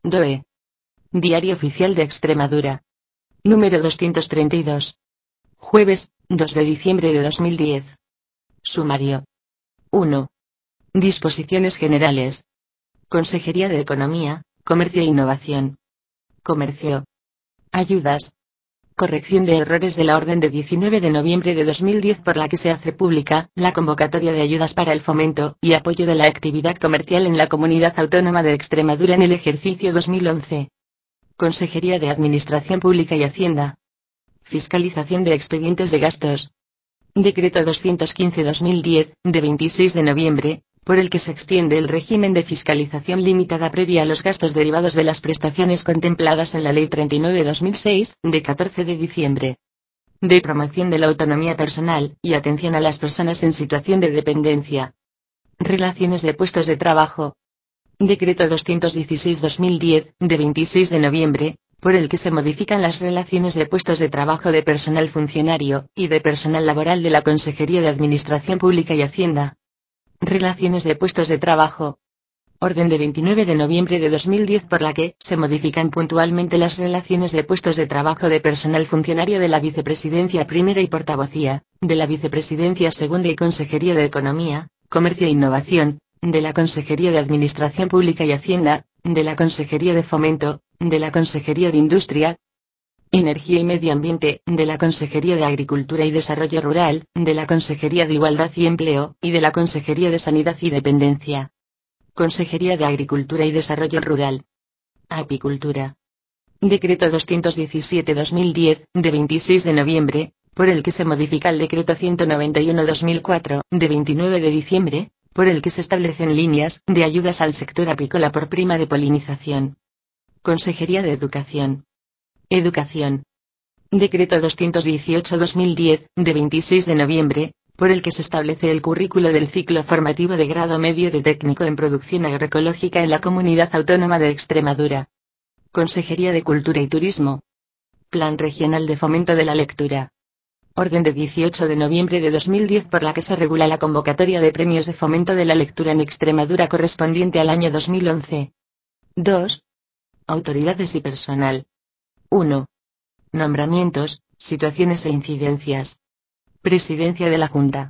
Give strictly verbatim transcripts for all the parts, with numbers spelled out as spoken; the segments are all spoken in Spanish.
D O E. Diario Oficial de Extremadura. Número doscientos treinta y dos. Jueves, dos de diciembre de dos mil diez. Sumario. uno. Disposiciones generales. Consejería de Economía, Comercio e Innovación. Comercio. Ayudas. Corrección de errores de la orden de diecinueve de noviembre de dos mil diez por la que se hace pública la convocatoria de ayudas para el fomento y apoyo de la actividad comercial en la Comunidad Autónoma de Extremadura en el ejercicio dos mil once. Consejería de Administración Pública y Hacienda. Fiscalización de expedientes de gastos. Decreto doscientos quince barra dos mil diez, de veintiséis de noviembre, por el que se extiende el régimen de fiscalización limitada previa a los gastos derivados de las prestaciones contempladas en la Ley treinta y nueve barra dos mil seis, de catorce de diciembre. De promoción de la autonomía personal y atención a las personas en situación de dependencia. Relaciones de puestos de trabajo. Decreto doscientos dieciséis barra dos mil diez, de veintiséis de noviembre, por el que se modifican las relaciones de puestos de trabajo de personal funcionario y de personal laboral de la Consejería de Administración Pública y Hacienda. Relaciones de puestos de trabajo. Orden de veintinueve de noviembre de dos mil diez por la que se modifican puntualmente las relaciones de puestos de trabajo de personal funcionario de la Vicepresidencia Primera y Portavocía, de la Vicepresidencia Segunda y Consejería de Economía, Comercio e Innovación, de la Consejería de Administración Pública y Hacienda, de la Consejería de Fomento, de la Consejería de Industria, Energía y Medio Ambiente, de la Consejería de Agricultura y Desarrollo Rural, de la Consejería de Igualdad y Empleo, y de la Consejería de Sanidad y Dependencia. Consejería de Agricultura y Desarrollo Rural. Apicultura. Decreto doscientos diecisiete barra dos mil diez, de veintiséis de noviembre, por el que se modifica el Decreto ciento noventa y uno barra dos mil cuatro, de veintinueve de diciembre, por el que se establecen líneas de ayudas al sector apícola por prima de polinización. Consejería de Educación. Educación. Decreto doscientos dieciocho barra dos mil diez, de veintiséis de noviembre, por el que se establece el currículo del ciclo formativo de grado medio de técnico en producción agroecológica en la Comunidad Autónoma de Extremadura. Consejería de Cultura y Turismo. Plan Regional de Fomento de la Lectura. Orden de dieciocho de noviembre de dos mil diez por la que se regula la convocatoria de premios de fomento de la lectura en Extremadura correspondiente al año dos mil once. dos. Autoridades y personal. uno. Nombramientos, situaciones e incidencias. Presidencia de la Junta.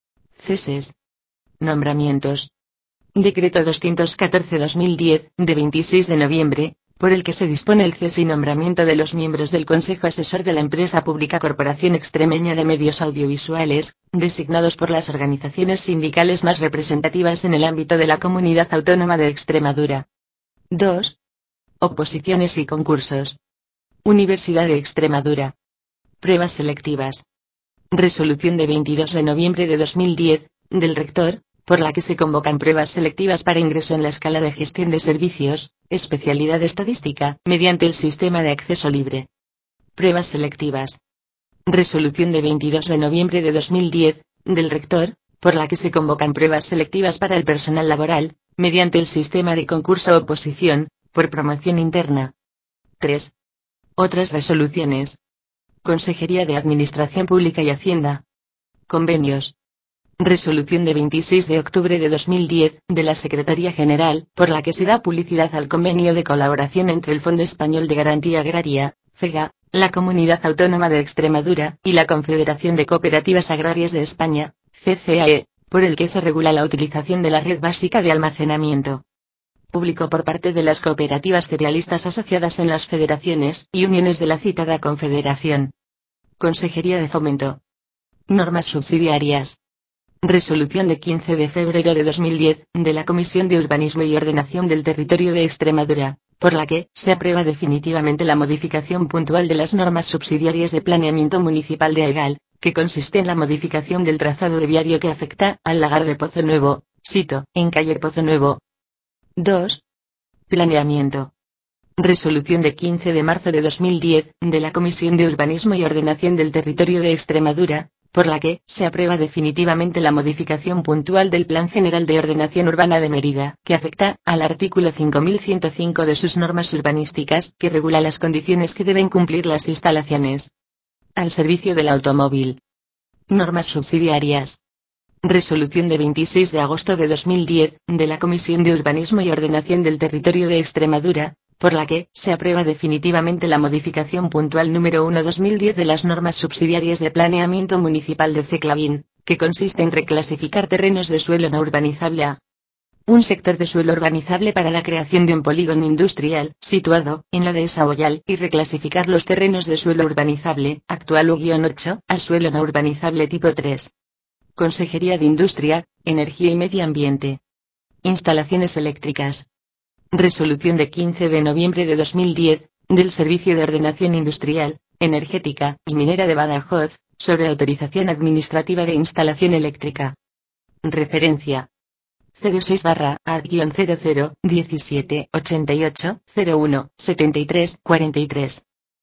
Ceses. Nombramientos. Decreto doscientos catorce barra dos mil diez, de veintiséis de noviembre, por el que se dispone el cese y nombramiento de los miembros del Consejo Asesor de la empresa pública Corporación Extremeña de Medios Audiovisuales, designados por las organizaciones sindicales más representativas en el ámbito de la Comunidad Autónoma de Extremadura. dos. Oposiciones y concursos. Universidad de Extremadura. Pruebas selectivas. Resolución de veintidós de noviembre de dos mil diez, del rector, por la que se convocan pruebas selectivas para ingreso en la escala de gestión de servicios, especialidad estadística, mediante el sistema de acceso libre. Pruebas selectivas. Resolución de veintidós de noviembre de dos mil diez, del rector, por la que se convocan pruebas selectivas para el personal laboral, mediante el sistema de concurso-oposición, por promoción interna. tres. Otras resoluciones. Consejería de Administración Pública y Hacienda. Convenios. Resolución de veintiséis de octubre de dos mil diez, de la Secretaría General, por la que se da publicidad al convenio de colaboración entre el Fondo Español de Garantía Agraria, FEGA, la Comunidad Autónoma de Extremadura, y la Confederación de Cooperativas Agrarias de España, C C A E, por el que se regula la utilización de la red básica de almacenamiento público por parte de las cooperativas cerealistas asociadas en las federaciones y uniones de la citada confederación. Consejería de Fomento. Normas subsidiarias. Resolución de quince de febrero de dos mil diez, de la Comisión de Urbanismo y Ordenación del Territorio de Extremadura, por la que se aprueba definitivamente la modificación puntual de las normas subsidiarias de planeamiento municipal de Aegal, que consiste en la modificación del trazado de viario que afecta al lagar de Pozo Nuevo, sito en calle Pozo Nuevo. dos. Planeamiento. Resolución de quince de marzo de dos mil diez, de la Comisión de Urbanismo y Ordenación del Territorio de Extremadura, por la que se aprueba definitivamente la modificación puntual del Plan General de Ordenación Urbana de Mérida, que afecta al artículo cinco mil ciento cinco de sus normas urbanísticas, que regula las condiciones que deben cumplir las instalaciones al servicio del automóvil. Normas subsidiarias. Resolución de veintiséis de agosto de dos mil diez, de la Comisión de Urbanismo y Ordenación del Territorio de Extremadura, por la que se aprueba definitivamente la modificación puntual número uno barra dos mil diez de las normas subsidiarias de planeamiento municipal de Ceclavín, que consiste en reclasificar terrenos de suelo no urbanizable a un sector de suelo urbanizable para la creación de un polígono industrial, situado en la dehesa Boyal, y reclasificar los terrenos de suelo urbanizable, actual U ocho, a suelo no urbanizable tipo tres. Consejería de Industria, Energía y Medio Ambiente. Instalaciones eléctricas. Resolución de quince de noviembre de dos mil diez, del Servicio de Ordenación Industrial, Energética y Minera de Badajoz, sobre autorización administrativa de instalación eléctrica. Referencia. cero seis barra A cero cero diecisiete ochenta y ocho cero uno setenta y tres cuarenta y tres.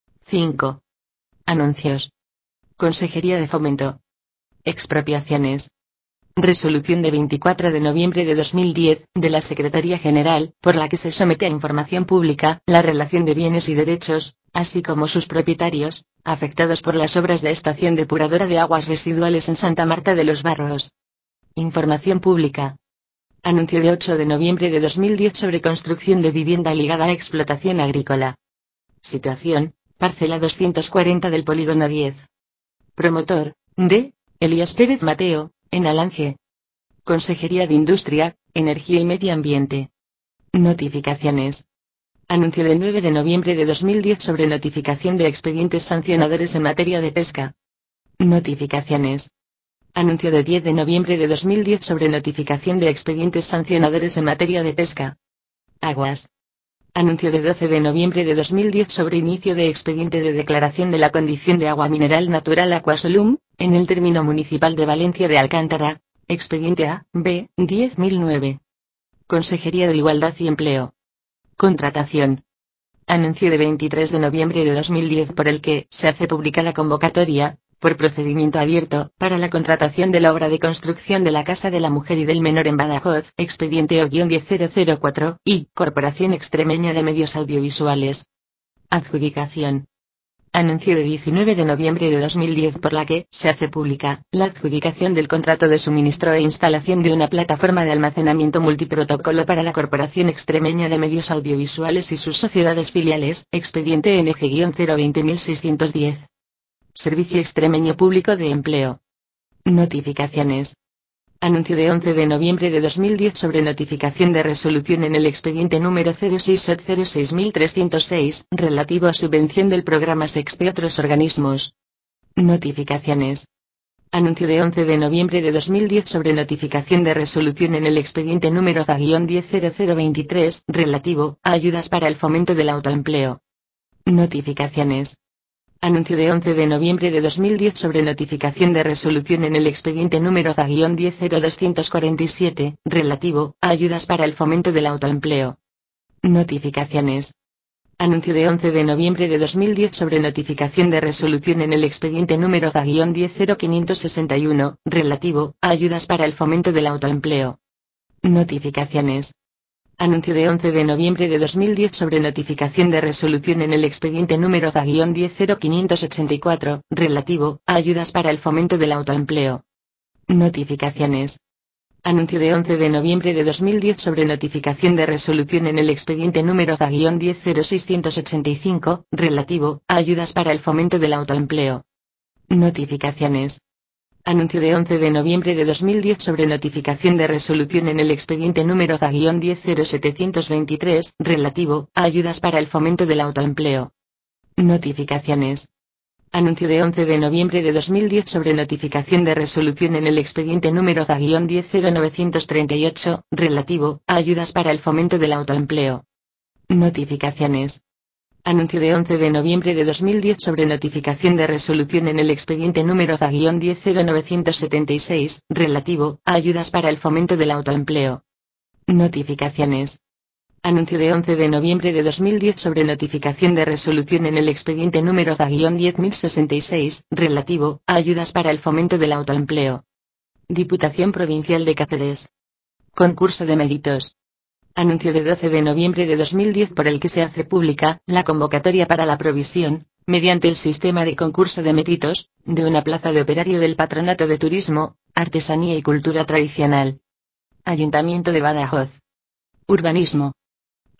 cinco. Anuncios. Consejería de Fomento. Expropiaciones. Resolución de veinticuatro de noviembre de dos mil diez, de la Secretaría General, por la que se somete a información pública la relación de bienes y derechos, así como sus propietarios, afectados por las obras de estación depuradora de aguas residuales en Santa Marta de los Barros. Información pública. Anuncio de ocho de noviembre de dos mil diez sobre construcción de vivienda ligada a explotación agrícola. Situación, parcela doscientos cuarenta del polígono diez. Promotor, D. Elías Pérez Mateo, en Alange. Consejería de Industria, Energía y Medio Ambiente. Notificaciones. Anuncio de nueve de noviembre de dos mil diez sobre notificación de expedientes sancionadores en materia de pesca. Notificaciones. Anuncio de diez de noviembre de dos mil diez sobre notificación de expedientes sancionadores en materia de pesca. Aguas. Anuncio de doce de noviembre de dos mil diez sobre inicio de expediente de declaración de la condición de agua mineral natural Aquasolum, en el término municipal de Valencia de Alcántara, expediente A, B, diez mil nueve. Consejería de Igualdad y Empleo. Contratación. Anuncio de veintitrés de noviembre de dos mil diez por el que se hace pública la convocatoria, por procedimiento abierto, para la contratación de la obra de construcción de la Casa de la Mujer y del Menor en Badajoz, expediente O diez mil cuatro, y Corporación Extremeña de Medios Audiovisuales. Adjudicación. Anuncio de diecinueve de noviembre de dos mil diez por la que se hace pública la adjudicación del contrato de suministro e instalación de una plataforma de almacenamiento multiprotocolo para la Corporación Extremeña de Medios Audiovisuales y sus sociedades filiales, expediente N G cero veinte mil seiscientos diez. Servicio Extremeño Público de Empleo. Notificaciones. Anuncio de once de noviembre de dos mil diez sobre notificación de resolución en el expediente número cero seis cero seis tres cero seis, relativo a subvención del programa SEXPE y otros organismos. Notificaciones. Anuncio de once de noviembre de dos mil diez sobre notificación de resolución en el expediente número Z diez cero cero veintitrés, relativo a ayudas para el fomento del autoempleo. Notificaciones. Anuncio de once de noviembre de dos mil diez sobre notificación de resolución en el expediente número Z diez cero doscientos cuarenta y siete, relativo a ayudas para el fomento del autoempleo. Notificaciones. Anuncio de once de noviembre de dos mil diez sobre notificación de resolución en el expediente número Z diez cero quinientos sesenta y uno, relativo a ayudas para el fomento del autoempleo. Notificaciones. Anuncio de once de noviembre de dos mil diez sobre notificación de resolución en el expediente número Z diez cero quinientos ochenta y cuatro, relativo a ayudas para el fomento del autoempleo. Notificaciones. Anuncio de once de noviembre de dos mil diez sobre notificación de resolución en el expediente número Z diez cero seiscientos ochenta y cinco, relativo a ayudas para el fomento del autoempleo. Notificaciones. Anuncio de once de noviembre de dos mil diez sobre notificación de resolución en el expediente número Z diez cero setecientos veintitrés, relativo a ayudas para el fomento del autoempleo. Notificaciones. Anuncio de once de noviembre de dos mil diez sobre notificación de resolución en el expediente número Z diez cero novecientos treinta y ocho, relativo a ayudas para el fomento del autoempleo. Notificaciones. Anuncio de once de noviembre de dos mil diez sobre notificación de resolución en el expediente número Z diez cero novecientos setenta y seis, relativo a ayudas para el fomento del autoempleo. Notificaciones. Anuncio de once de noviembre de dos mil diez sobre notificación de resolución en el expediente número Z diez mil sesenta y seis, relativo a ayudas para el fomento del autoempleo. Diputación Provincial de Cáceres. Concurso de méritos. Anuncio de doce de noviembre de dos mil diez por el que se hace pública la convocatoria para la provisión, mediante el sistema de concurso de méritos, de una plaza de operario del Patronato de Turismo, Artesanía y Cultura Tradicional. Ayuntamiento de Badajoz. Urbanismo.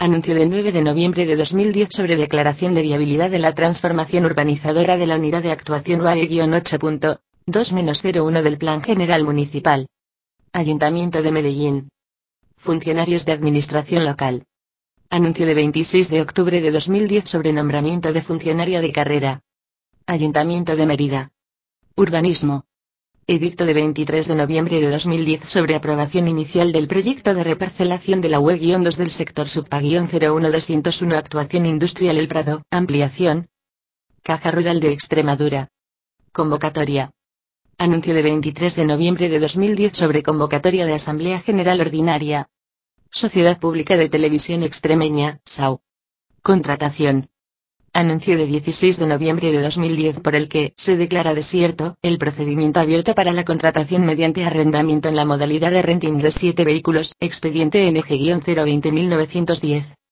Anuncio de nueve de noviembre de dos mil diez sobre declaración de viabilidad de la transformación urbanizadora de la Unidad de Actuación U A E ocho punto dos cero uno del Plan General Municipal. Ayuntamiento de Medellín. Funcionarios de Administración Local. Anuncio de veintiséis de octubre de dos mil diez sobre nombramiento de funcionaria de carrera. Ayuntamiento de Mérida. Urbanismo. Edicto de veintitrés de noviembre de dos mil diez sobre aprobación inicial del proyecto de reparcelación de la U E dos del sector subpa cero uno doscientos uno Actuación Industrial El Prado, ampliación. Caja Rural de Extremadura. Convocatoria. Anuncio de veintitrés de noviembre de dos mil diez sobre convocatoria de Asamblea General Ordinaria. Sociedad Pública de Televisión Extremeña, S A U. Contratación. Anuncio de dieciséis de noviembre de dos mil diez por el que se declara desierto el procedimiento abierto para la contratación mediante arrendamiento en la modalidad de renting de siete vehículos, expediente N G cero veinte mil novecientos diez.